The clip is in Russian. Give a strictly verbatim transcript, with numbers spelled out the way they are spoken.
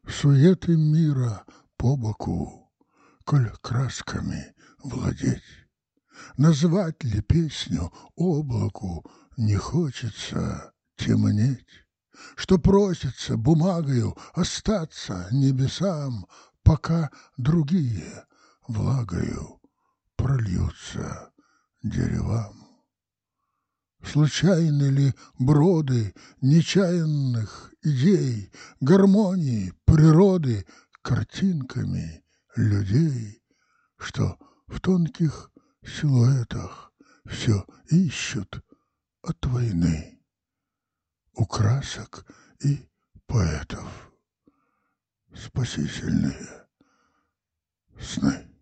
суеты мира по боку, коль красками владеть. Назвать ли песню облаку не хочется темнеть, что просится бумагою остаться небесам, пока другие влагою прольются деревам. Случайны ли броды нечаянных идей, гармонии природы картинками людей, что в тонких силуэтах все ищут от войны у красок и поэтов спасительные сны?